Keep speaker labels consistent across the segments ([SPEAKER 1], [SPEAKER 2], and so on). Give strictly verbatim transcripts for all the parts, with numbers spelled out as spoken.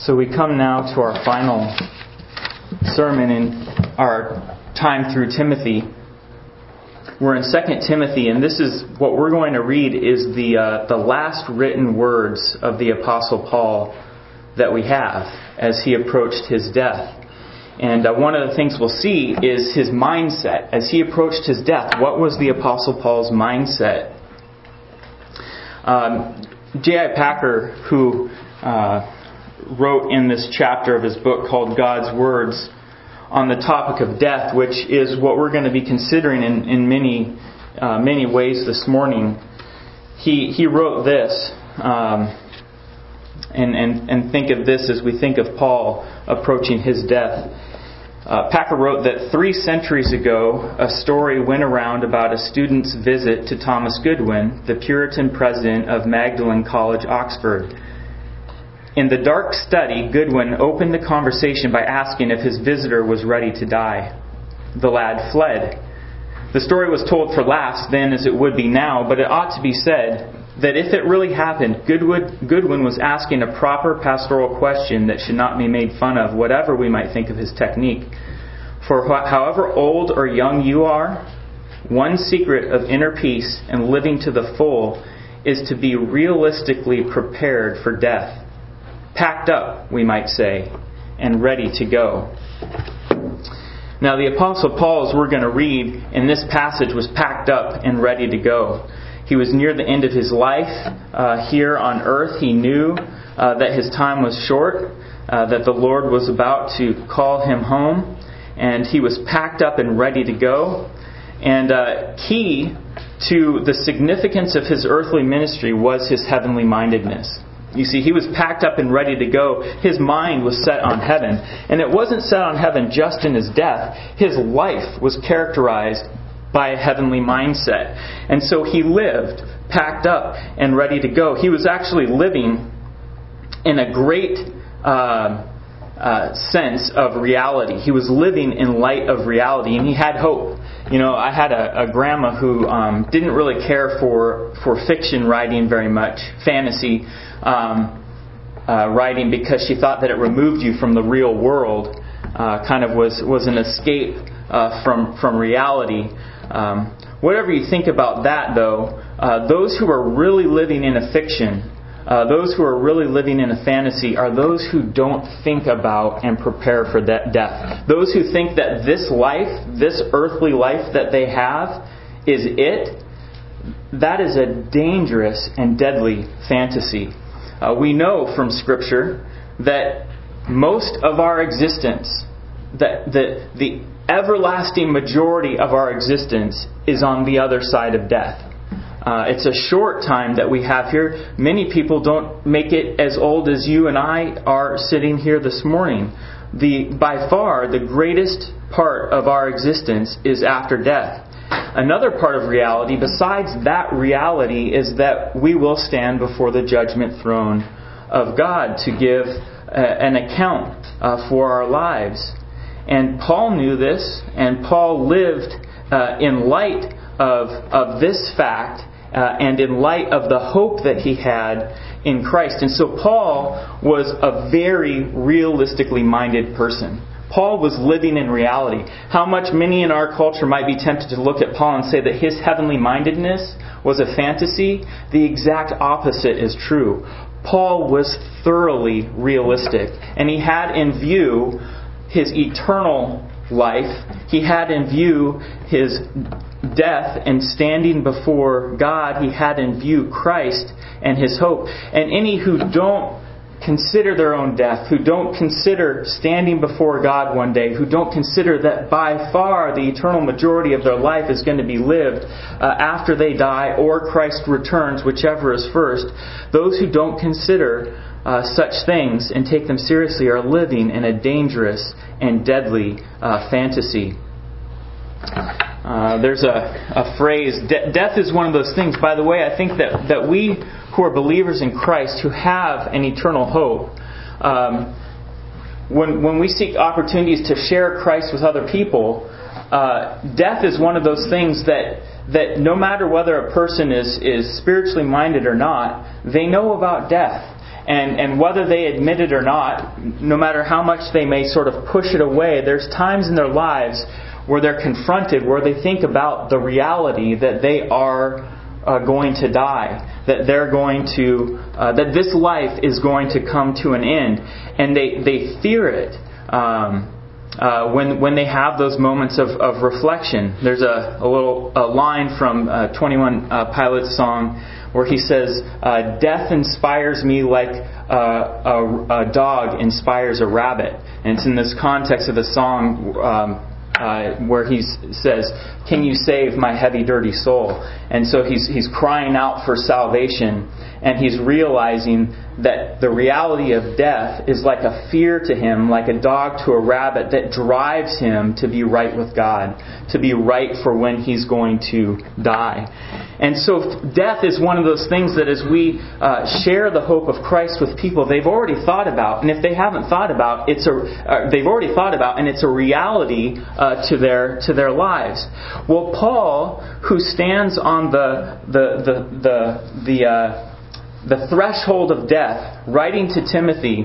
[SPEAKER 1] So we come now to our final sermon in our time through Timothy. We're in Second Timothy, and this is what we're going to read is the uh, the last written words of the Apostle Paul that we have as he approached his death. And uh, one of the things we'll see is his mindset. As he approached his death, what was the Apostle Paul's mindset? Um, J I Packer, who uh, wrote in this chapter of his book called God's Words on the topic of death, which is what we're going to be considering in, in many uh, many ways this morning, he he wrote this, um, and, and, and think of this as we think of Paul approaching his death. Uh, Packer wrote that three centuries ago, a story went around about a student's visit to Thomas Goodwin, the Puritan president of Magdalen College, Oxford. In the dark study, Goodwin opened the conversation by asking if his visitor was ready to die. The lad fled. The story was told for laughs then as it would be now, but it ought to be said that if it really happened, Goodwin, Goodwin was asking a proper pastoral question that should not be made fun of, whatever we might think of his technique. For however old or young you are, one secret of inner peace and living to the full is to be realistically prepared for death. Packed up, we might say, and ready to go. Now, the Apostle Paul, as we're going to read in this passage, was packed up and ready to go. He was near the end of his life uh, here on earth. He knew uh, that his time was short, uh, that the Lord was about to call him home, and he was packed up and ready to go. And uh, key to the significance of his earthly ministry was his heavenly mindedness. You see, he was packed up and ready to go. His mind was set on heaven. And it wasn't set on heaven just in his death. His life was characterized by a heavenly mindset. And so he lived packed up and ready to go. He was actually living in a great uh, uh, sense of reality. He was living in light of reality, and he had hope. You know, I had a, a grandma who um, didn't really care for, for fiction writing very much, fantasy um, uh, writing, because she thought that it removed you from the real world, uh, kind of was, was an escape uh, from, from reality. Um, whatever you think about that, though, uh, those who are really living in a fiction, uh, those who are really living in a fantasy, are those who don't think about and prepare for that death. Those who think that this life, this earthly life that they have, is it. That is a dangerous and deadly fantasy. Uh, we know from Scripture that most of our existence, that the the everlasting majority of our existence is on the other side of death. Uh, it's a short time that we have here. Many people don't make it as old as you and I are sitting here this morning. The by far the greatest part of our existence is after death. Another part of reality, besides that reality, is that we will stand before the judgment throne of God to give uh, an account uh, for our lives. And Paul knew this, and Paul lived uh, in light of, of this fact uh, and in light of the hope that he had in Christ. And so Paul was a very realistically minded person. Paul was living in reality. How much many in our culture might be tempted to look at Paul and say that his heavenly mindedness was a fantasy? The exact opposite is true. Paul was thoroughly realistic, and he had in view his eternal life. He had in view his death and standing before God. He had in view Christ and his hope. And any who don't consider their own death, who don't consider standing before God one day, who don't consider that by far the eternal majority of their life is going to be lived uh, after they die or Christ returns, whichever is first, those who don't consider uh, such things and take them seriously are living in a dangerous and deadly uh, fantasy. Uh, there's a, a phrase, de- death is one of those things. By the way, I think that, that we who are believers in Christ, who have an eternal hope, um, when, when we seek opportunities to share Christ with other people, uh, death is one of those things that, that no matter whether a person is, is spiritually minded or not, they know about death. And, and whether they admit it or not, no matter how much they may sort of push it away, there's times in their lives where they're confronted, where they think about the reality that they are uh, going to die, that they're going to, uh, that this life is going to come to an end, and they they fear it. Um, Uh, when when they have those moments of, of reflection. There's a, a little a line from uh, twenty-one uh, Pilots song where he says, uh, "Death inspires me like uh, a, a dog inspires a rabbit." And it's in this context of the song um, uh, where he says, "Can you save my heavy, dirty soul?" And so he's he's crying out for salvation, and he's realizing that the reality of death is like a fear to him, like a dog to a rabbit, that drives him to be right with God, to be right for when he's going to die. And so death is one of those things that as we uh, share the hope of Christ with people, they've already thought about, and if they haven't thought about, it's a uh, they've already thought about, and it's a reality uh, to their to their lives. Well, Paul, who stands on the the the the the uh, the threshold of death, writing to Timothy,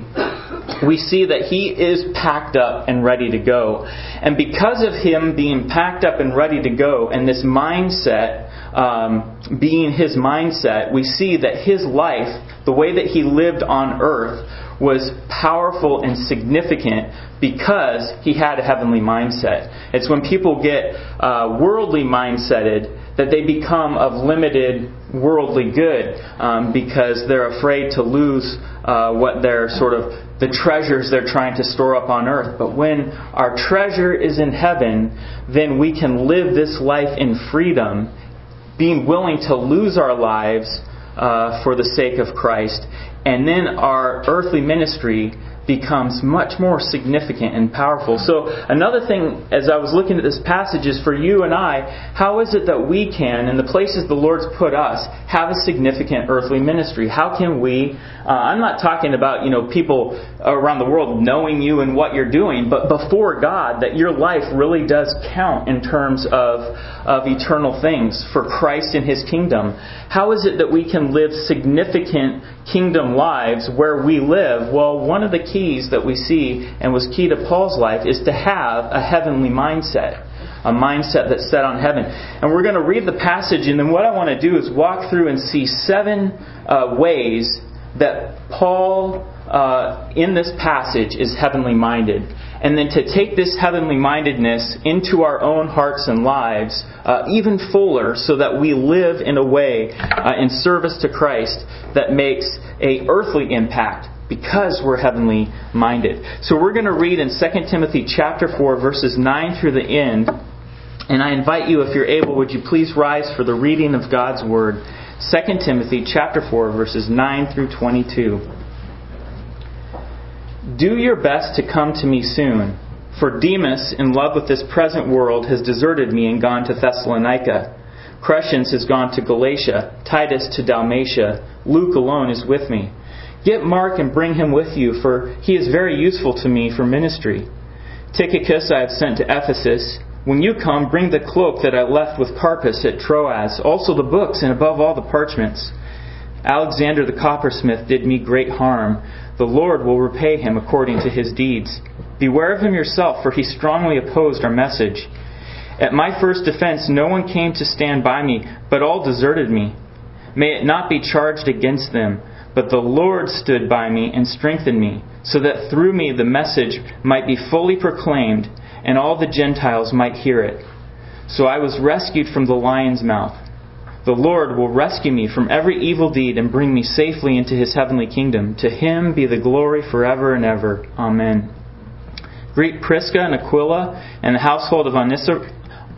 [SPEAKER 1] we see that he is packed up and ready to go. And because of him being packed up and ready to go, and this mindset um, being his mindset, we see that his life, the way that he lived on earth, was powerful and significant because he had a heavenly mindset. It's when people get uh, worldly mindseted that they become of limited worldly good um, because they're afraid to lose uh, what they're sort of the treasures they're trying to store up on earth. But when our treasure is in heaven, then we can live this life in freedom, being willing to lose our lives uh, for the sake of Christ. And then our earthly ministry becomes much more significant and powerful. So another thing, as I was looking at this passage, is for you and I, how is it that we can, in the places the Lord's put us, have a significant earthly ministry? How can we, uh, I'm not talking about, you know, people around the world knowing you and what you're doing, but before God, that your life really does count in terms of, of eternal things for Christ and His kingdom. How is it that we can live significant kingdom lives where we live? Well, one of the keys that we see, and was key to Paul's life, is to have a heavenly mindset. A mindset that's set on heaven. And we're going to read the passage, and then what I want to do is walk through and see seven uh, ways that Paul, uh, in this passage, is heavenly minded. And then to take this heavenly mindedness into our own hearts and lives uh, even fuller, so that we live in a way uh, in service to Christ that makes a earthly impact because we're heavenly minded. So we're going to read in Second Timothy chapter four, verses nine through the end. And I invite you, if you're able, would you please rise for the reading of God's Word. Second Timothy chapter four, verses nine through twenty-two. Do your best to come to me soon, for Demas, in love with this present world, has deserted me and gone to Thessalonica. Crescens has gone to Galatia, Titus to Dalmatia. Luke alone is with me. Get Mark and bring him with you, for he is very useful to me for ministry. Tychicus I have sent to Ephesus. When you come, bring the cloak that I left with Carpus at Troas, also the books, and above all the parchments. Alexander the coppersmith did me great harm. The Lord will repay him according to his deeds. Beware of him yourself, for he strongly opposed our message. At my first defense no one came to stand by me, but all deserted me. May it not be charged against them, but the Lord stood by me and strengthened me, so that through me the message might be fully proclaimed, and all the Gentiles might hear it. So I was rescued from the lion's mouth. The Lord will rescue me from every evil deed and bring me safely into His heavenly kingdom. To Him be the glory forever and ever. Amen. Greet Prisca and Aquila and the household of Onesiphorus.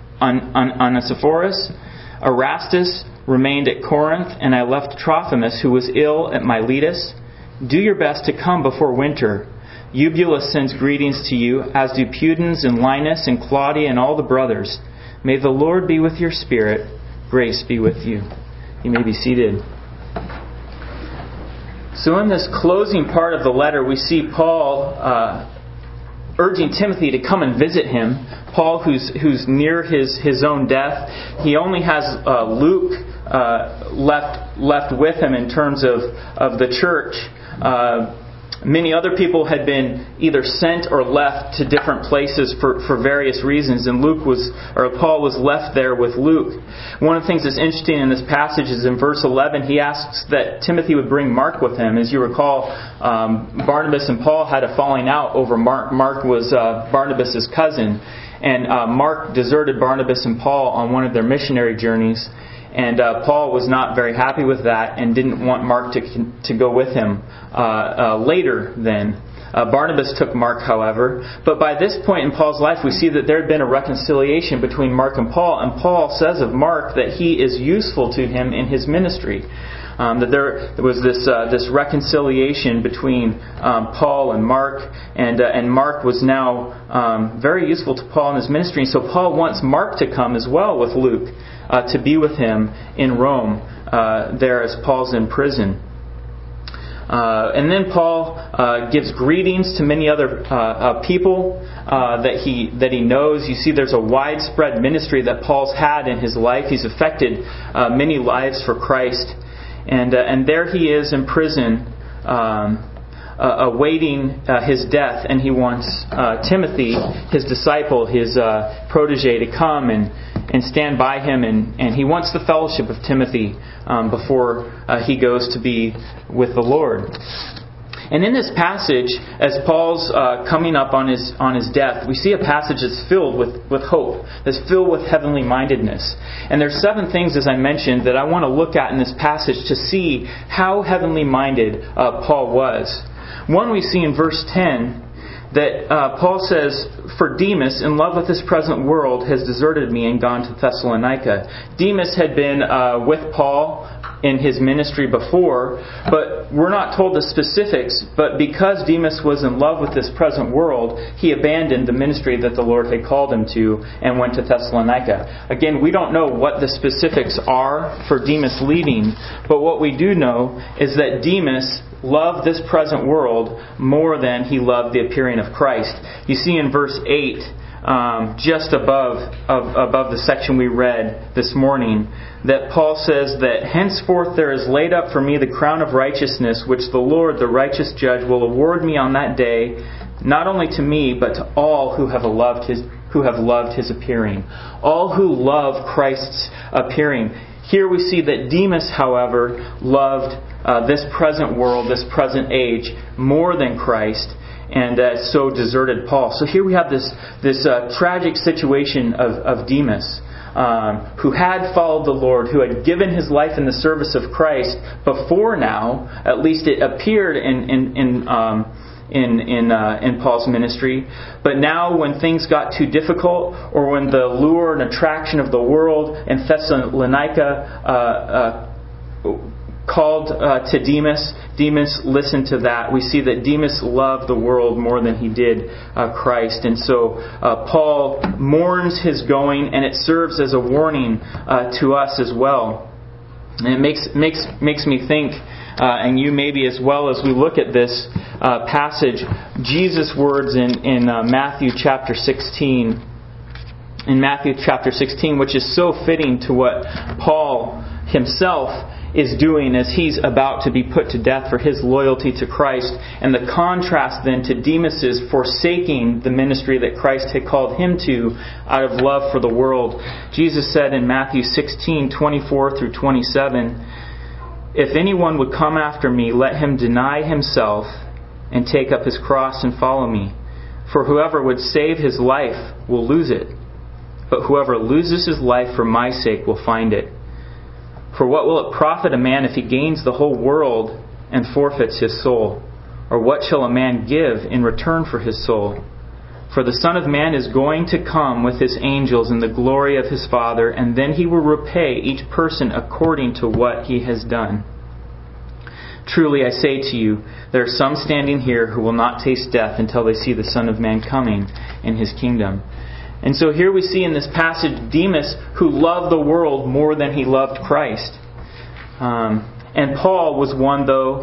[SPEAKER 1] Erastus remained at Corinth, and I left Trophimus, who was ill, at Miletus. Do your best to come before winter. Eubulus sends greetings to you, as do Pudens and Linus and Claudia and all the brothers. May the Lord be with your spirit. Grace be with you. You may be seated. So in this closing part of the letter, we see Paul uh, urging Timothy to come and visit him. Paul, who's who's near his, his own death. He only has uh, Luke uh, left left with him in terms of, of the church. Uh, Many other people had been either sent or left to different places for, for various reasons, and Luke was, or Paul was left there with Luke. One of the things that's interesting in this passage is in verse eleven, he asks that Timothy would bring Mark with him. As you recall, um, Barnabas and Paul had a falling out over Mark. Mark was uh, Barnabas' cousin, and uh, Mark deserted Barnabas and Paul on one of their missionary journeys. And uh, Paul was not very happy with that and didn't want Mark to to go with him uh, uh, later then. Uh, Barnabas took Mark, however. But by this point in Paul's life, we see that there had been a reconciliation between Mark and Paul. And Paul says of Mark that he is useful to him in his ministry. Um, that there, there was this uh, this reconciliation between um, Paul and Mark, and uh, and Mark was now um, very useful to Paul in his ministry. And so Paul wants Mark to come as well with Luke uh, to be with him in Rome uh, there as Paul's in prison. Uh, and then Paul uh, gives greetings to many other uh, uh, people uh, that he that he knows. You see, there's a widespread ministry that Paul's had in his life. He's affected uh, many lives for Christ. And uh, and there he is in prison, um, uh, awaiting uh, his death, and he wants uh, Timothy, his disciple, his uh, protege, to come and, and stand by him, and, and he wants the fellowship of Timothy um, before uh, he goes to be with the Lord. And in this passage, as Paul's uh, coming up on his on his death, we see a passage that's filled with, with hope, that's filled with heavenly mindedness. And there's seven things, as I mentioned, that I want to look at in this passage to see how heavenly minded uh, Paul was. One, we see in verse ten that uh, Paul says, "For Demas, in love with this present world, has deserted me and gone to Thessalonica." Demas had been uh, with Paul in his ministry before, but we're not told the specifics. But because Demas was in love with this present world, he abandoned the ministry that the Lord had called him to and went to Thessalonica. Again, we don't know what the specifics are for Demas leaving, but what we do know is that Demas loved this present world more than he loved the appearing of Christ. You see in verse eight, um, just above of, above the section we read this morning, that Paul says that henceforth there is laid up for me the crown of righteousness, which the Lord, the righteous judge, will award me on that day, not only to me, but to all who have loved his who have loved his appearing. All who love Christ's appearing. Here we see that Demas, however, loved uh, this present world, this present age, more than Christ, and uh, so deserted Paul. So here we have this this uh, tragic situation of, of Demas, um, who had followed the Lord, who had given his life in the service of Christ before now. At least it appeared in in in um, in in, uh, in Paul's ministry. But now, when things got too difficult, or when the lure and attraction of the world in Thessalonica uh, uh, called uh, to Demas, Demas listened to that. We see that Demas loved the world more than he did uh, Christ. And so uh, Paul mourns his going, and it serves as a warning uh, to us as well. And it makes makes makes me think, uh, and you maybe as well, as we look at this uh, passage, Jesus' words in, in uh, Matthew chapter sixteen. In Matthew chapter sixteen, which is so fitting to what Paul himself is doing as he's about to be put to death for his loyalty to Christ, and the contrast then to Demas's forsaking the ministry that Christ had called him to out of love for the world. Jesus said in Matthew sixteen, twenty-four through twenty-seven, "If anyone would come after me, let him deny himself and take up his cross and follow me. For whoever would save his life will lose it, but whoever loses his life for my sake will find it. For what will it profit a man if he gains the whole world and forfeits his soul? Or what shall a man give in return for his soul? For the Son of Man is going to come with his angels in the glory of his Father, and then he will repay each person according to what he has done. Truly I say to you, there are some standing here who will not taste death until they see the Son of Man coming in his kingdom." And so here we see in this passage Demas, who loved the world more than he loved Christ. Um, and Paul was one, though,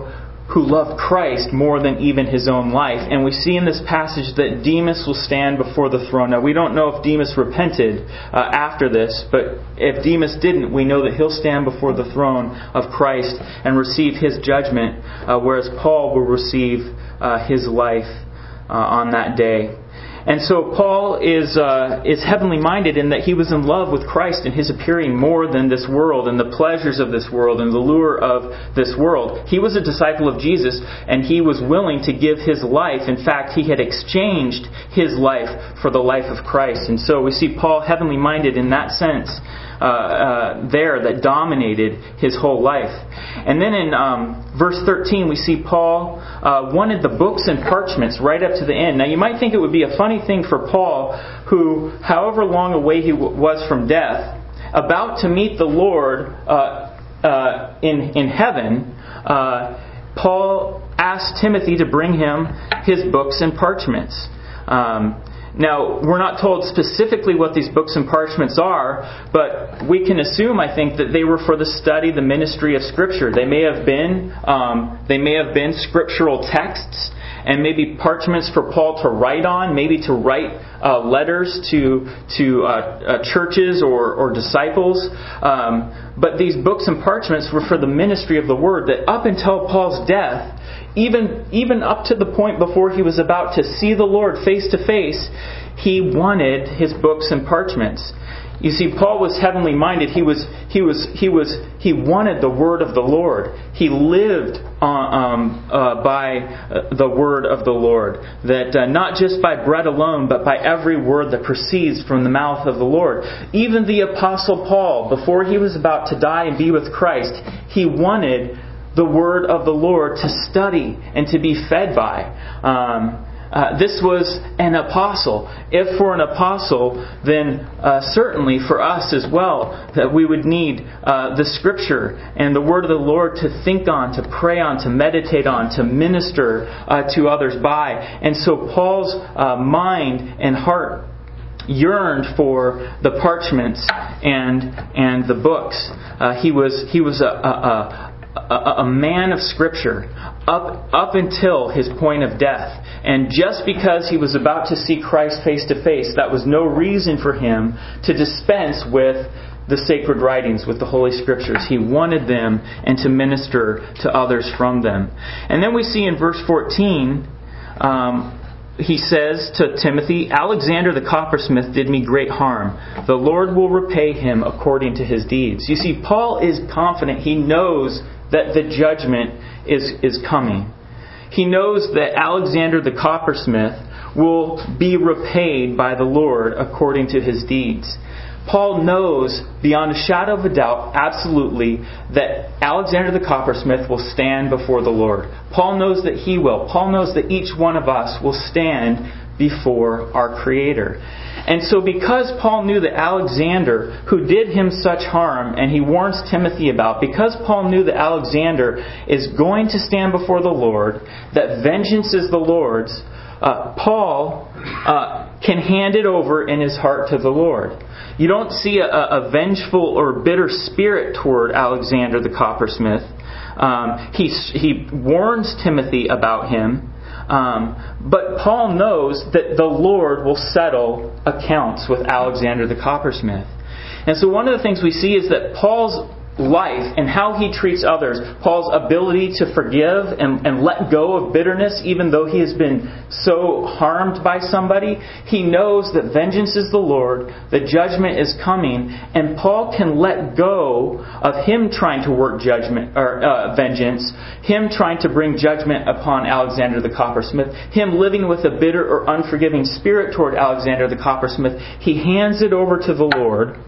[SPEAKER 1] who loved Christ more than even his own life. And we see in this passage that Demas will stand before the throne. Now, we don't know if Demas repented uh, after this, but if Demas didn't, we know that he'll stand before the throne of Christ and receive his judgment, uh, whereas Paul will receive uh, his life uh, on that day. And so Paul is uh, is heavenly minded in that he was in love with Christ and his appearing more than this world and the pleasures of this world and the lure of this world. He was a disciple of Jesus, and he was willing to give his life. In fact, he had exchanged his life for the life of Christ. And so we see Paul heavenly minded in that sense uh, uh, there that dominated his whole life. And then in um, verse thirteen, we see Paul uh, wanted the books and parchments right up to the end. Now, you might think it would be a funny thing for Paul, who, however long away he w- was from death, about to meet the Lord uh, uh, in in heaven, uh, Paul asked Timothy to bring him his books and parchments. Um, now, we're not told specifically what these books and parchments are, but we can assume, I think, that they were for the study, the ministry of Scripture. They may have been, um, they may have been scriptural texts, and maybe parchments for Paul to write on, maybe to write uh, letters to to uh, uh, churches or, or disciples. Um, but these books and parchments were for the ministry of the Word, that up until Paul's death, even even up to the point before he was about to see the Lord face to face, he wanted his books and parchments. You see, Paul was heavenly minded. He was he was he was he wanted the word of the Lord. He lived uh, um, uh, by uh, the word of the Lord. That uh, not just by bread alone, but by every word that proceeds from the mouth of the Lord. Even the Apostle Paul, before he was about to die and be with Christ, he wanted the word of the Lord to study and to be fed by. Um, Uh, this was an apostle. If for an apostle, then uh, certainly for us as well, that we would need uh, the Scripture and the Word of the Lord to think on, to pray on, to meditate on, to minister uh, to others by. And so Paul's uh, mind and heart yearned for the parchments and and the books. Uh, he was he was a, a, a, a man of Scripture up up until his point of death. And just because he was about to see Christ face to face, that was no reason for him to dispense with the sacred writings, with the Holy Scriptures. He wanted them and to minister to others from them. And then we see in verse fourteen, um, he says to Timothy, Alexander the coppersmith did me great harm. The Lord will repay him according to his deeds. You see, Paul is confident. He knows that the judgment is, is coming. He knows that Alexander the coppersmith will be repaid by the Lord according to his deeds. Paul knows beyond a shadow of a doubt, absolutely, that Alexander the coppersmith will stand before the Lord. Paul knows that he will. Paul knows that each one of us will stand before our Creator. And so because Paul knew that Alexander, who did him such harm, and he warns Timothy about, because Paul knew that Alexander is going to stand before the Lord, that vengeance is the Lord's, uh, Paul uh, can hand it over in his heart to the Lord. You don't see a, a vengeful or bitter spirit toward Alexander the coppersmith. Um, he, he warns Timothy about him. Um, but Paul knows that the Lord will settle accounts with Alexander the coppersmith. And so one of the things we see is that Paul's life and how he treats others, Paul's ability to forgive and, and let go of bitterness even though he has been so harmed by somebody, he knows that vengeance is the Lord, the judgment is coming, and Paul can let go of him trying to work judgment or uh, vengeance, him trying to bring judgment upon Alexander the coppersmith, him living with a bitter or unforgiving spirit toward Alexander the coppersmith. He hands it over to the Lord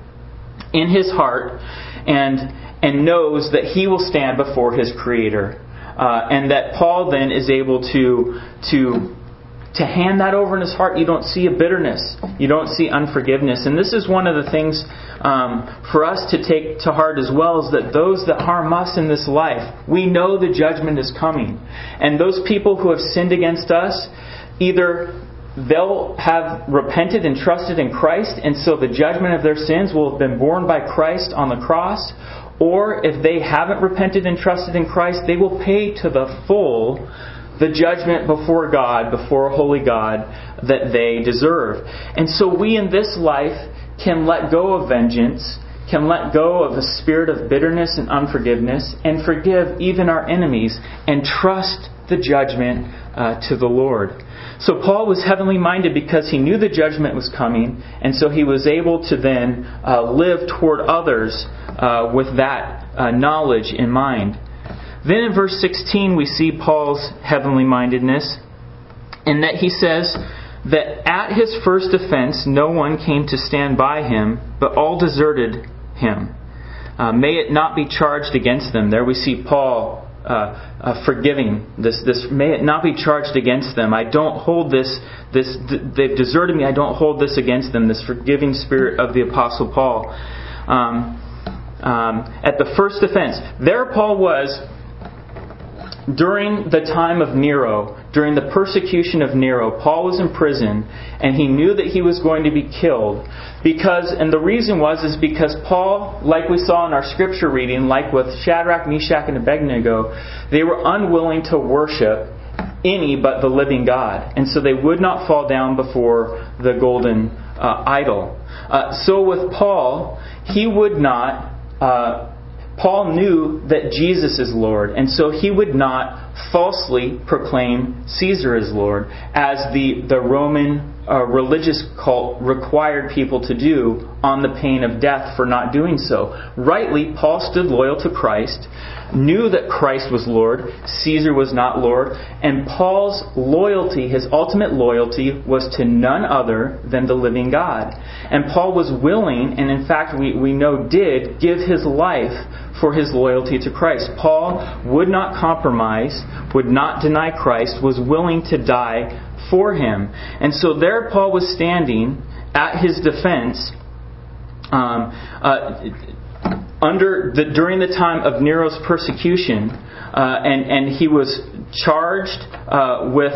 [SPEAKER 1] in his heart, and and knows that he will stand before his Creator, uh, and that Paul then is able to to to hand that over in his heart. You don't see a bitterness, you don't see unforgiveness, and this is one of the things um, for us to take to heart as well, is that those that harm us in this life, we know the judgment is coming, and those people who have sinned against us, either they'll have repented and trusted in Christ, and so the judgment of their sins will have been borne by Christ on the cross, or if they haven't repented and trusted in Christ, they will pay to the full the judgment before God, before a holy God, that they deserve. And so we in this life can let go of vengeance, can let go of a spirit of bitterness and unforgiveness, and forgive even our enemies, and trust the judgment uh, to the Lord. So Paul was heavenly minded because he knew the judgment was coming, and so he was able to then uh, live toward others uh, with that uh, knowledge in mind. Then in verse sixteen we see Paul's heavenly mindedness, in that he says that at his first offense no one came to stand by him, but all deserted him. Uh, may it not be charged against them. There we see Paul uh, uh, forgiving this. This may it not be charged against them. I don't hold this. This they've deserted me. I don't hold this against them. This forgiving spirit of the Apostle Paul. Um, um, at the first offense, there Paul was during the time of Nero, during the persecution of Nero. Paul was in prison, and he knew that he was going to be killed. Because, and the reason was, is because Paul, like we saw in our scripture reading, like with Shadrach, Meshach, and Abednego, they were unwilling to worship any but the living God. And so they would not fall down before the golden uh, idol. Uh, so with Paul, he would not... Uh, Paul knew that Jesus is Lord, and so he would not falsely proclaim Caesar as Lord, as the, the Roman uh, religious cult required people to do on the pain of death for not doing so. Rightly, Paul stood loyal to Christ, knew that Christ was Lord, Caesar was not Lord, and Paul's loyalty, his ultimate loyalty, was to none other than the living God. And Paul was willing, and in fact we, we know did, give his life for his loyalty to Christ. Paul would not compromise, would not deny Christ, was willing to die for him. And so there Paul was standing at his defense um, uh, under the during the time of Nero's persecution, uh, and and he was charged uh, with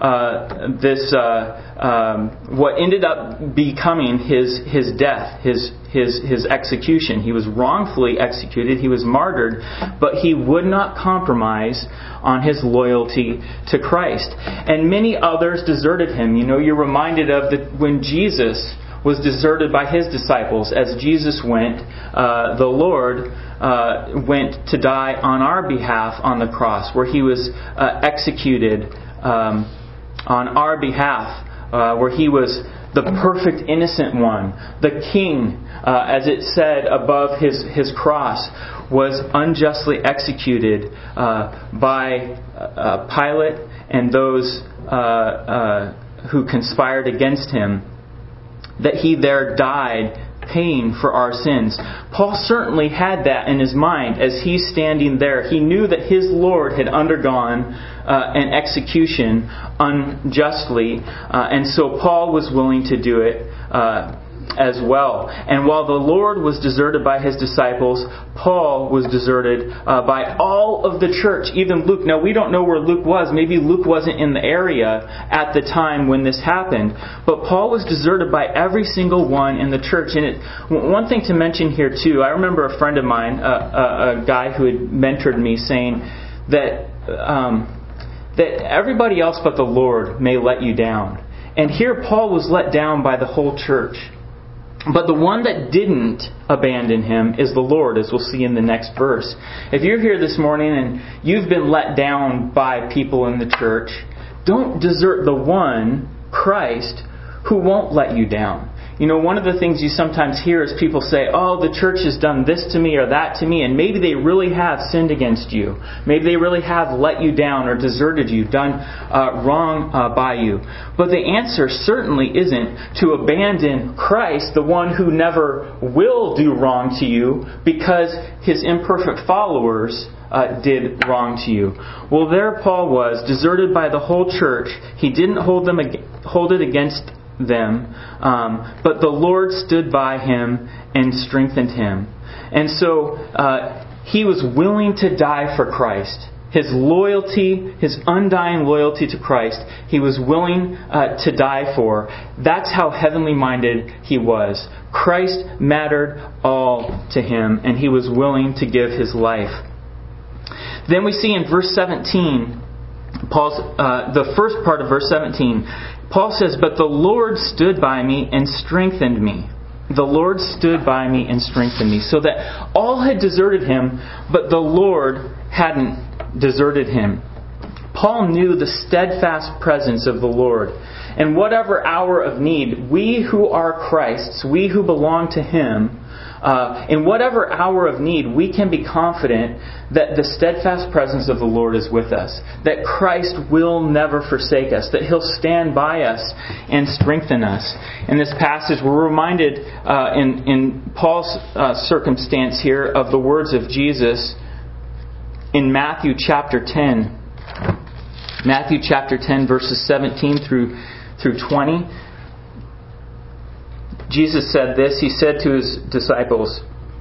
[SPEAKER 1] uh, this uh, um, what ended up becoming his his death, his his his execution. He was wrongfully executed. He was martyred, but he would not compromise on his loyalty to Christ. And many others deserted him. You know, you're reminded of the, when Jesus was deserted by his disciples. As Jesus went, uh, the Lord uh, went to die on our behalf on the cross, where he was uh, executed um, on our behalf, uh, where he was the perfect innocent one. The king, uh, as it said above his, his cross, was unjustly executed uh, by uh, Pilate and those uh, uh, who conspired against him, that he there died paying for our sins. Paul certainly had that in his mind as he's standing there. He knew that his Lord had undergone uh, an execution unjustly, uh, and so Paul was willing to do it uh, as well. And while the Lord was deserted by his disciples, Paul was deserted uh, by all of the church, even Luke. Now, we don't know where Luke was. Maybe Luke wasn't in the area at the time when this happened. But Paul was deserted by every single one in the church. And it, one thing to mention here, too, I remember a friend of mine, uh, a, a guy who had mentored me, saying that um, that everybody else but the Lord may let you down. And here Paul was let down by the whole church. But the one that didn't abandon him is the Lord, as we'll see in the next verse. If you're here this morning and you've been let down by people in the church, don't desert the one, Christ, who won't let you down. You know, one of the things you sometimes hear is people say, oh, the church has done this to me or that to me, and maybe they really have sinned against you. Maybe they really have let you down or deserted you, done uh, wrong uh, by you. But the answer certainly isn't to abandon Christ, the one who never will do wrong to you, because his imperfect followers Uh, did wrong to you. Well, there Paul was, deserted by the whole church. He didn't hold them hold it against them, um, but the Lord stood by him and strengthened him. And so uh, he was willing to die for Christ. His loyalty, his undying loyalty to Christ, he was willing uh, to die for. That's how heavenly minded he was. Christ mattered all to him, and he was willing to give his life. Then we see in verse seventeen, Paul's uh, the first part of verse seventeen, Paul says, "But the Lord stood by me and strengthened me." The Lord stood by me and strengthened me. So that all had deserted him, but the Lord hadn't deserted him. Paul knew the steadfast presence of the Lord. And whatever hour of need, we who are Christ's, we who belong to Him, uh, in whatever hour of need, we can be confident that the steadfast presence of the Lord is with us. That Christ will never forsake us. That He'll stand by us and strengthen us. In this passage, we're reminded uh, in, in Paul's uh, circumstance here of the words of Jesus in Matthew chapter ten. Matthew chapter ten, verses seventeen through through twenty. Jesus said this. He said to His disciples,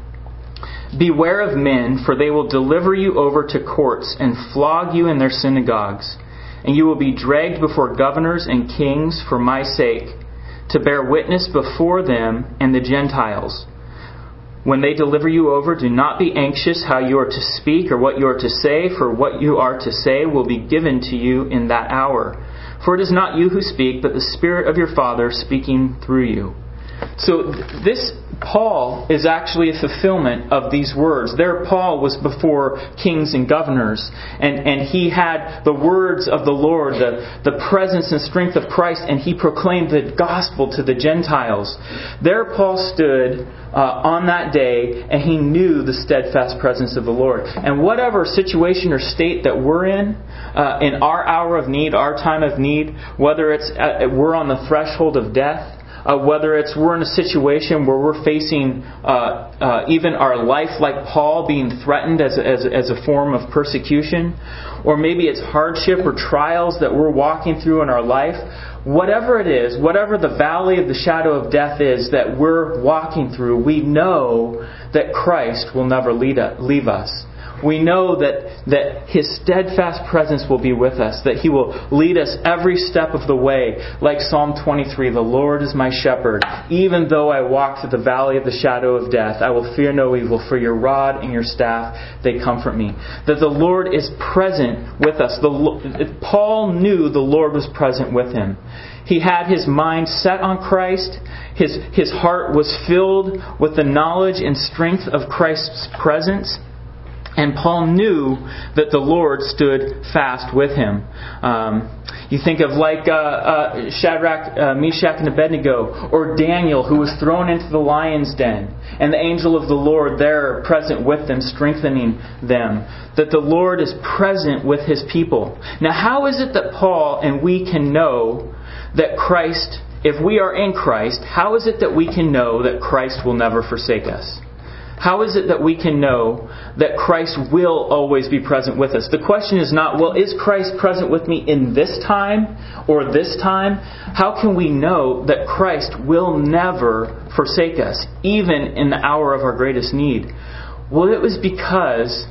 [SPEAKER 1] "Beware of men, for they will deliver you over to courts and flog you in their synagogues. And you will be dragged before governors and kings for my sake, to bear witness before them and the Gentiles. When they deliver you over, do not be anxious how you are to speak or what you are to say, for what you are to say will be given to you in that hour. For it is not you who speak, but the Spirit of your Father speaking through you." So this Paul is actually a fulfillment of these words. There Paul was before kings and governors, and, and he had the words of the Lord, the, the presence and strength of Christ, and he proclaimed the gospel to the Gentiles. There Paul stood uh, on that day, and he knew the steadfast presence of the Lord. And whatever situation or state that we're in, uh, in our hour of need, our time of need, whether it's uh, we're on the threshold of death, Uh, whether it's we're in a situation where we're facing uh, uh, even our life, like Paul, being threatened as a, as, a, as a form of persecution, or maybe it's hardship or trials that we're walking through in our life, whatever it is, whatever the valley of the shadow of death is that we're walking through, we know that Christ will never lead us, leave us. We know that, that His steadfast presence will be with us, that He will lead us every step of the way. Like Psalm twenty-three, "The Lord is my shepherd. Even though I walk through the valley of the shadow of death, I will fear no evil, for your rod and your staff, they comfort me." That the Lord is present with us. The, Paul knew the Lord was present with him. He had his mind set on Christ. His, his heart was filled with the knowledge and strength of Christ's presence. And Paul knew that the Lord stood fast with him. Um, you think of like uh, uh, Shadrach, uh, Meshach, and Abednego, or Daniel, who was thrown into the lion's den, and the angel of the Lord there present with them, strengthening them. That the Lord is present with His people. Now, how is it that Paul and we can know that Christ, if we are in Christ, how is it that we can know that Christ will never forsake us? How is it that we can know that Christ will always be present with us? The question is not, well, is Christ present with me in this time or this time? How can we know that Christ will never forsake us, even in the hour of our greatest need? Well, it was because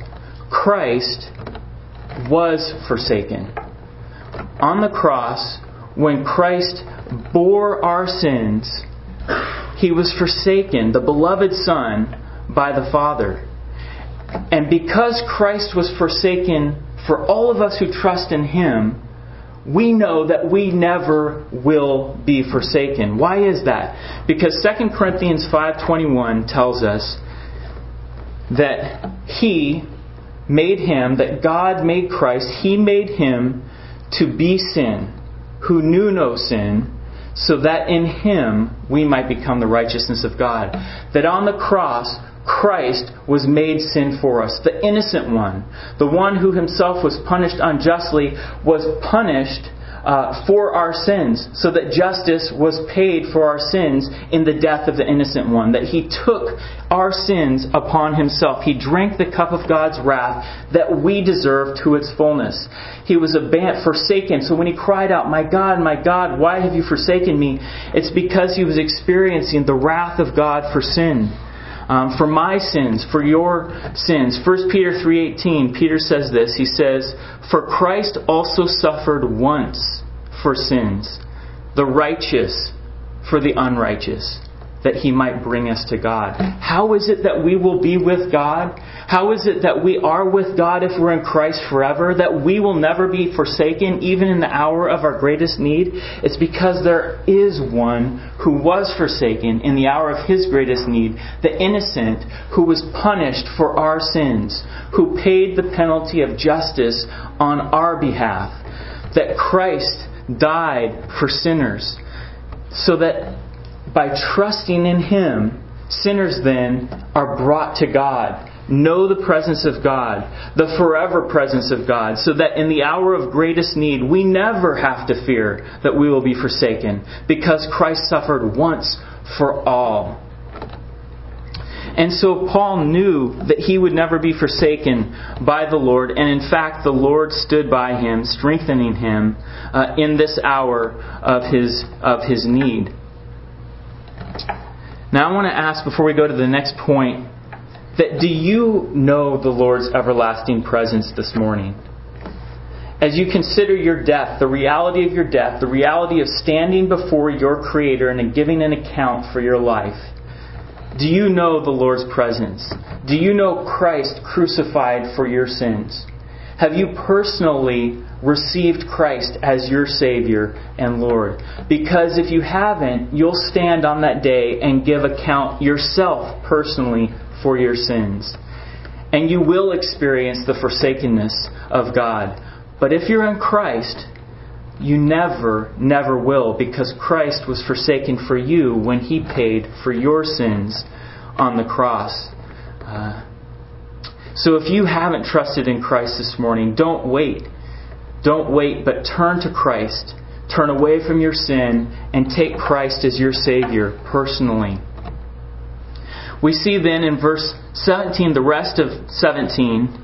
[SPEAKER 1] Christ was forsaken. On the cross, when Christ bore our sins, He was forsaken, the beloved Son, by the Father. And because Christ was forsaken for all of us who trust in Him, we know that we never will be forsaken. Why is that? Because Second Corinthians five twenty-one tells us that He made Him, that God made Christ, He made Him to be sin, who knew no sin, so that in Him we might become the righteousness of God. That on the cross, Christ was made sin for us. The innocent one, the one who Himself was punished unjustly, was punished uh, for our sins, so that justice was paid for our sins in the death of the innocent one. That He took our sins upon Himself. He drank the cup of God's wrath that we deserve to its fullness. He was aban- forsaken. So when He cried out, "My God, my God, why have you forsaken me?" It's because He was experiencing the wrath of God for sin. Um, for my sins, for your sins. First Peter three eighteen, Peter says this. He says, "For Christ also suffered once for sins, the righteous for the unrighteous, that He might bring us to God. How is it that we will be with God? How is it that we are with God if we're in Christ forever? That we will never be forsaken even in the hour of our greatest need? It's because there is one who was forsaken in the hour of His greatest need. The innocent who was punished for our sins. Who paid the penalty of justice on our behalf. That Christ died for sinners. So that by trusting in Him, sinners then are brought to God. Know the presence of God, the forever presence of God, so that in the hour of greatest need, we never have to fear that we will be forsaken, because Christ suffered once for all. And so Paul knew that he would never be forsaken by the Lord, and in fact the Lord stood by him, strengthening him uh, in this hour of his of his need. Now I want to ask, before we go to the next point, that do you know the Lord's everlasting presence this morning? As you consider your death, the reality of your death, the reality of standing before your Creator and giving an account for your life, do you know the Lord's presence? Do you know Christ crucified for your sins? Have you personally received Christ as your Savior and Lord? Because if you haven't, you'll stand on that day and give account yourself personally for your sins. And you will experience the forsakenness of God. But if you're in Christ, you never, never will, because Christ was forsaken for you when He paid for your sins on the cross. Uh, so if you haven't trusted in Christ this morning, don't wait. Don't wait, but turn to Christ. Turn away from your sin and take Christ as your Savior personally. We see then in verse seventeen, the rest of seventeen,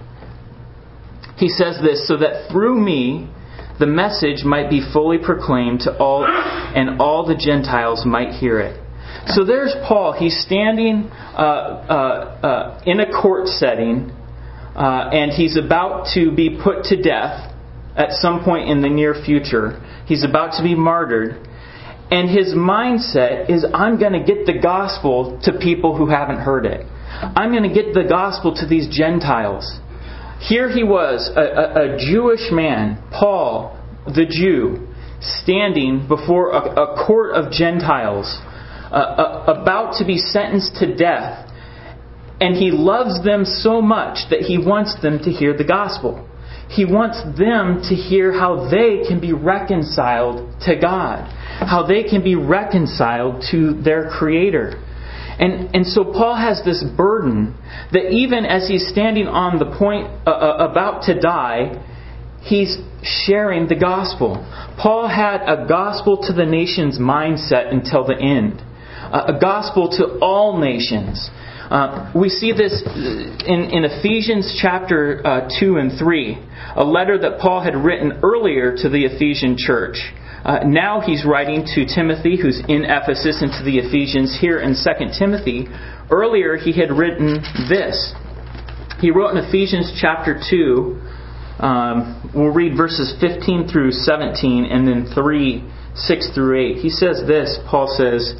[SPEAKER 1] he says this, so that through me the message might be fully proclaimed to all, and all the Gentiles might hear it. So there's Paul. He's standing uh, uh, uh, in a court setting, uh, and he's about to be put to death at some point in the near future. He's about to be martyred. And his mindset is, I'm going to get the gospel to people who haven't heard it. I'm going to get the gospel to these Gentiles. Here he was, a, a, a Jewish man, Paul, the Jew, standing before a, a court of Gentiles, uh, uh, about to be sentenced to death. And he loves them so much that he wants them to hear the gospel. He wants them to hear how they can be reconciled to God. How they can be reconciled to their Creator. And, and so Paul has this burden that even as he's standing on the point uh, about to die, he's sharing the gospel. Paul had a gospel to the nations mindset until the end. Uh, a gospel to all nations. Uh, we see this in, in Ephesians chapter uh, two and three, a letter that Paul had written earlier to the Ephesian church. Uh, now he's writing to Timothy, who's in Ephesus, and to the Ephesians here in Second Timothy. Earlier he had written this. He wrote in Ephesians chapter two, um, we'll read verses fifteen through seventeen, and then three, six through eight. He says this, Paul says,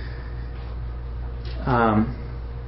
[SPEAKER 1] um,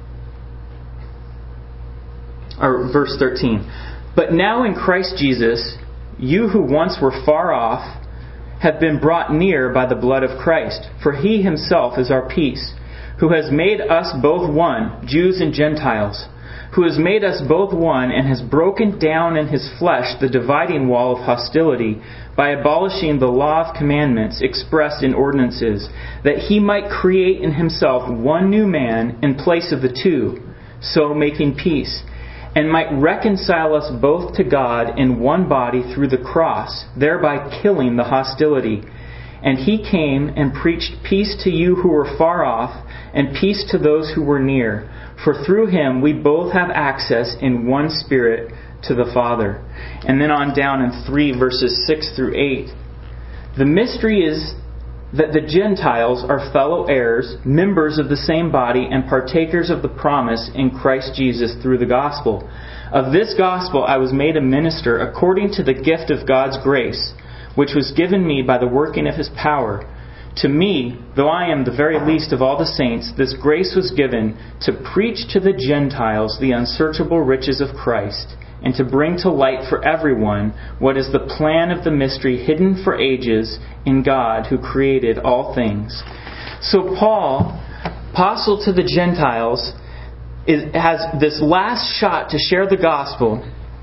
[SPEAKER 1] or verse thirteen, but now in Christ Jesus, you who once were far off have been brought near by the blood of Christ. For He Himself is our peace, who has made us both one, Jews and Gentiles, who has made us both one and has broken down in His flesh the dividing wall of hostility by abolishing the law of commandments expressed in ordinances, that He might create in Himself one new man in place of the two, so making peace, and might reconcile us both to God in one body through the cross, thereby killing the hostility. And He came and preached peace to you who were far off, and peace to those who were near. For through Him we both have access in one Spirit to the Father. And then on down in three verses six through eight. The mystery is that the Gentiles are fellow heirs, members of the same body, and partakers of the promise in Christ Jesus through the gospel. Of this gospel I was made a minister according to the gift of God's grace, which was given me by the working of His power. To me, though I am the very least of all the saints, this grace was given to preach to the Gentiles the unsearchable riches of Christ, and to bring to light for everyone what is the plan of the mystery hidden for ages in God who created all things. So Paul, apostle to the Gentiles, is, has this last shot to share the gospel,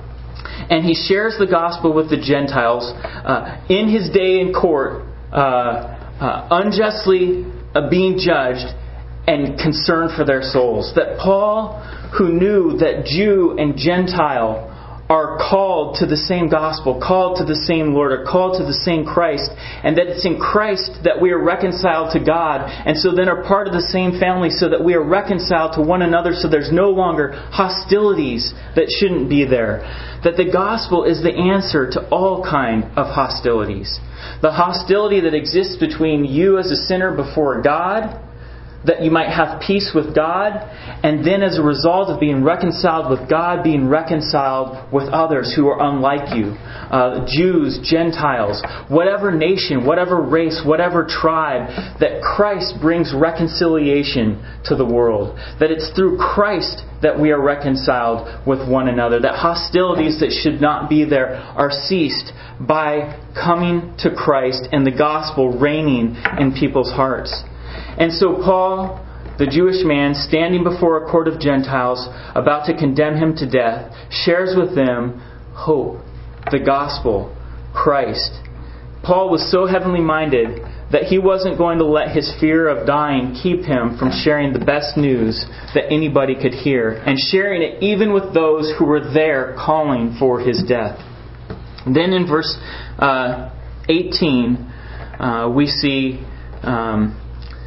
[SPEAKER 1] and he shares the gospel with the Gentiles uh, in his day in court, uh, Uh, unjustly uh, being judged and concerned for their souls. That Paul, who knew that Jew and Gentile are called to the same gospel, called to the same Lord, are called to the same Christ, and that it's in Christ that we are reconciled to God, and so then are part of the same family, so that we are reconciled to one another, so there's no longer hostilities that shouldn't be there. That the gospel is the answer to all kind of hostilities. The hostility that exists between you as a sinner before God, that you might have peace with God, and then as a result of being reconciled with God, being reconciled with others who are unlike you. Uh, Jews, Gentiles, whatever nation, whatever race, whatever tribe, that Christ brings reconciliation to the world. That it's through Christ that we are reconciled with one another. That hostilities that should not be there are ceased by coming to Christ and the gospel reigning in people's hearts. And so Paul, the Jewish man, standing before a court of Gentiles, about to condemn him to death, shares with them hope, the gospel, Christ. Paul was so heavenly minded that he wasn't going to let his fear of dying keep him from sharing the best news that anybody could hear, and sharing it even with those who were there calling for his death. Then in verse uh, eighteen, uh, we see Um,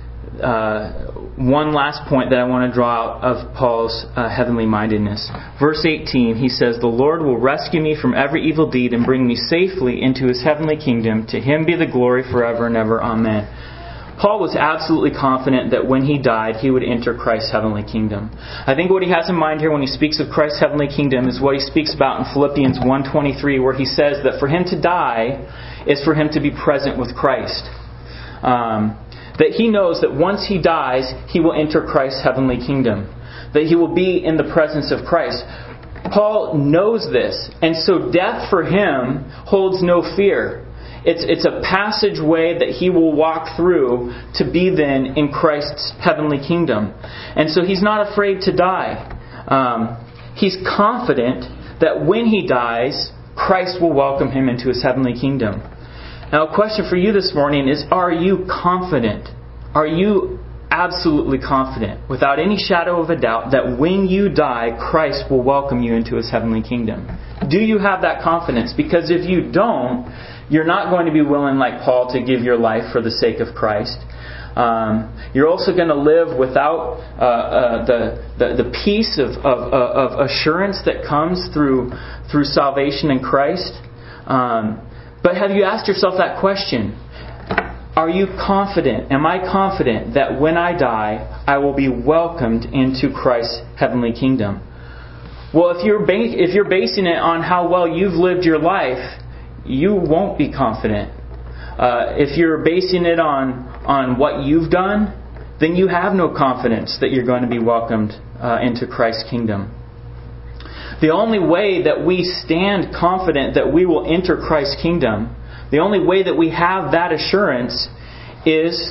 [SPEAKER 1] Uh, one last point that I want to draw out of Paul's uh, heavenly mindedness. Verse eighteen, he says, "The Lord will rescue me from every evil deed and bring me safely into His heavenly kingdom. To Him be the glory forever and ever. Amen." Paul was absolutely confident that when he died, he would enter Christ's heavenly kingdom. I think what he has in mind here when he speaks of Christ's heavenly kingdom is what he speaks about in Philippians one twenty-three, where he says that for him to die is for him to be present with Christ. Um... That he knows that once he dies, he will enter Christ's heavenly kingdom. That he will be in the presence of Christ. Paul knows this, and so death for him holds no fear. It's, it's a passageway that he will walk through to be then in Christ's heavenly kingdom. And so he's not afraid to die. Um, he's confident that when he dies, Christ will welcome him into His heavenly kingdom. Now, a question for you this morning is, are you confident? Are you absolutely confident, without any shadow of a doubt, that when you die, Christ will welcome you into His heavenly kingdom? Do you have that confidence? Because if you don't, you're not going to be willing, like Paul, to give your life for the sake of Christ. Um, you're also going to live without uh, uh, the, the the peace of, of, of assurance that comes through through salvation in Christ. Um, But have you asked yourself that question? Are you confident? Am I confident that when I die, I will be welcomed into Christ's heavenly kingdom? Well, if you're ba- if you're basing it on how well you've lived your life, you won't be confident. Uh, if you're basing it on on what you've done, then you have no confidence that you're going to be welcomed uh, into Christ's kingdom. The only way that we stand confident that we will enter Christ's kingdom, the only way that we have that assurance is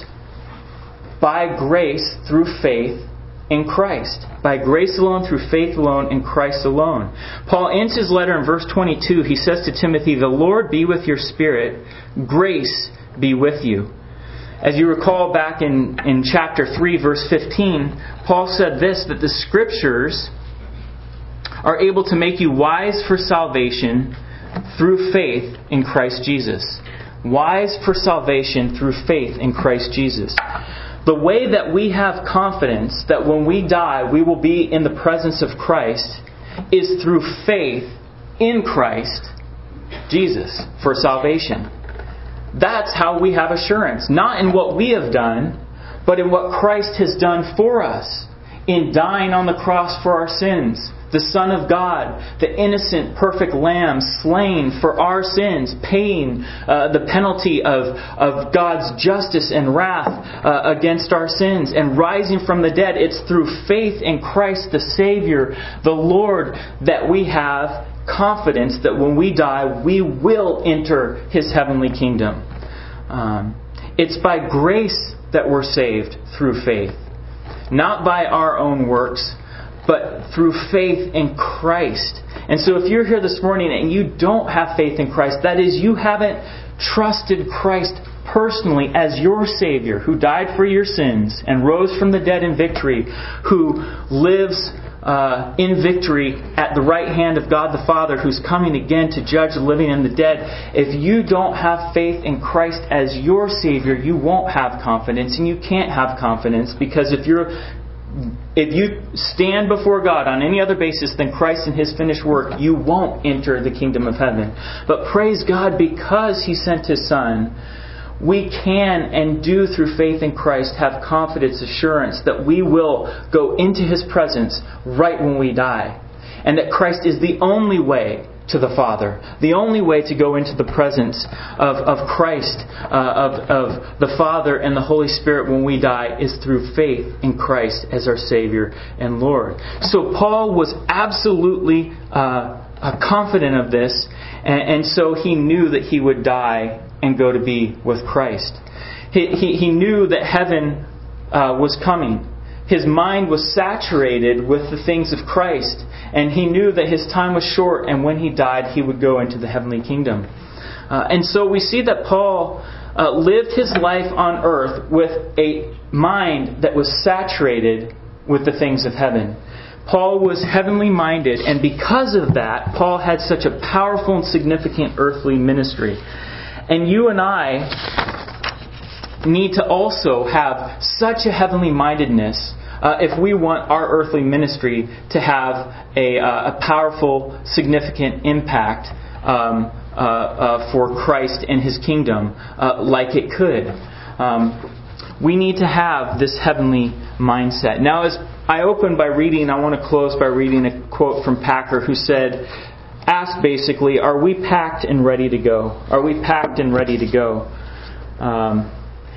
[SPEAKER 1] by grace through faith in Christ. By grace alone, through faith alone, in Christ alone. Paul ends his letter in verse twenty-two. He says to Timothy, "The Lord be with your spirit. Grace be with you." As you recall back in, in chapter three, verse fifteen, Paul said this, that the Scriptures are able to make you wise for salvation through faith in Christ Jesus. Wise for salvation through faith in Christ Jesus. The way that we have confidence that when we die we will be in the presence of Christ is through faith in Christ Jesus for salvation. That's how we have assurance. Not in what we have done, but in what Christ has done for us. In dying on the cross for our sins, the Son of God, the innocent, perfect Lamb slain for our sins, paying uh, the penalty of, of God's justice and wrath uh, against our sins, and rising from the dead. It's through faith in Christ the Savior, the Lord, that we have confidence that when we die, we will enter His heavenly kingdom. Um, it's by grace that we're saved through faith. Not by our own works, but through faith in Christ. And so if you're here this morning and you don't have faith in Christ, that is, you haven't trusted Christ personally as your Savior, who died for your sins and rose from the dead in victory, who lives uh, in victory at the right hand of God the Father, who's coming again to judge the living and the dead. If you don't have faith in Christ as your Savior, you won't have confidence, and you can't have confidence, because if you're If you stand before God on any other basis than Christ and His finished work, you won't enter the kingdom of heaven. But praise God, because He sent His Son, we can and do through faith in Christ have confidence, assurance that we will go into His presence right when we die. And that Christ is the only way to the Father. The only way to go into the presence of, of Christ, uh, of, of the Father and the Holy Spirit when we die, is through faith in Christ as our Savior and Lord. So Paul was absolutely uh, confident of this, and, and so he knew that he would die and go to be with Christ. He, he, he knew that heaven uh, was coming. His mind was saturated with the things of Christ, and he knew that his time was short, and when he died, he would go into the heavenly kingdom. Uh, and so we see that Paul uh, lived his life on earth with a mind that was saturated with the things of heaven. Paul was heavenly minded, and because of that, Paul had such a powerful and significant earthly ministry. And you and I need to also have such a heavenly mindedness uh, if we want our earthly ministry to have a, uh, a powerful, significant impact um, uh, uh, for Christ and His kingdom, uh, like it could. Um, we need to have this heavenly mindset. Now, as I open by reading, I want to close by reading a quote from Packer, who said, asked basically, are we packed and ready to go? Are we packed and ready to go? Um,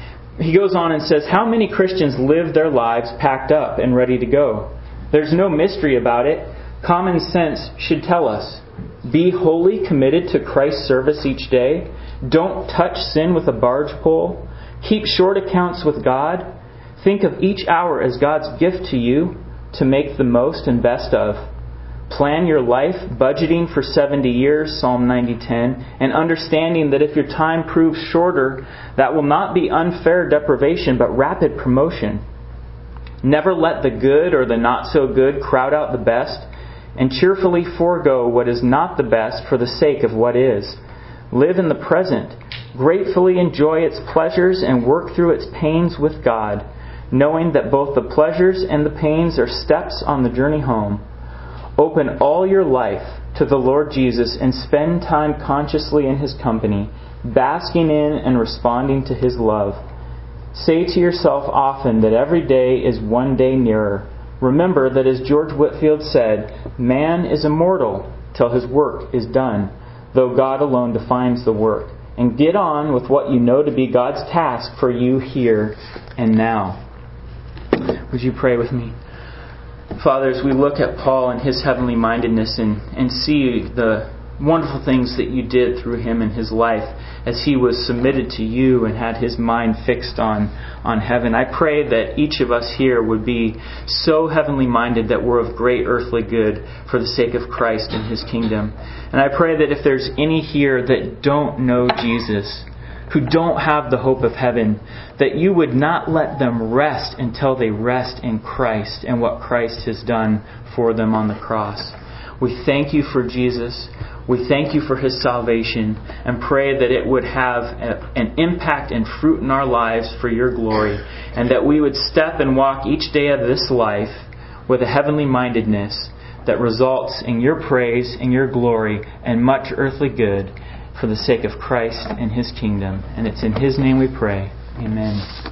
[SPEAKER 1] he goes on and says, how many Christians live their lives packed up and ready to go? There's no mystery about it. Common sense should tell us. Be wholly committed to Christ's service each day. Don't touch sin with a barge pole. Keep short accounts with God. Think of each hour as God's gift to you to make the most and best of. Plan your life, budgeting for seventy years, Psalm ninety ten, and understanding that if your time proves shorter, that will not be unfair deprivation, but rapid promotion. Never let the good or the not so good crowd out the best, and cheerfully forego what is not the best for the sake of what is. Live in the present, gratefully enjoy its pleasures, and work through its pains with God, knowing that both the pleasures and the pains are steps on the journey home. Open all your life to the Lord Jesus and spend time consciously in His company, basking in and responding to His love. Say to yourself often that every day is one day nearer. Remember that, as George Whitefield said, man is immortal till his work is done, though God alone defines the work. And get on with what you know to be God's task for you here and now. Would you pray with me? Father, as we look at Paul and his heavenly mindedness and, and see the wonderful things that you did through him in his life as he was submitted to you and had his mind fixed on, on heaven, I pray that each of us here would be so heavenly minded that we're of great earthly good for the sake of Christ and His kingdom. And I pray that if there's any here that don't know Jesus, who don't have the hope of heaven, that you would not let them rest until they rest in Christ and what Christ has done for them on the cross. We thank you for Jesus. We thank you for His salvation, and pray that it would have a, an impact and fruit in our lives for your glory, and that we would step and walk each day of this life with a heavenly mindedness that results in your praise and your glory and much earthly good for the sake of Christ and His kingdom. And it's in His name we pray. Amen.